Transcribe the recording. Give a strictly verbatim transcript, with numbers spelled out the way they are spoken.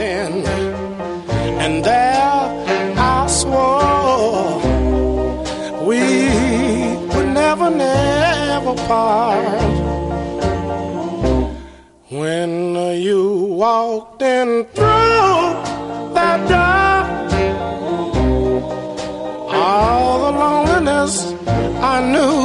garden, and there I swore we would never, never part. When you walked in through that door, all the loneliness I knew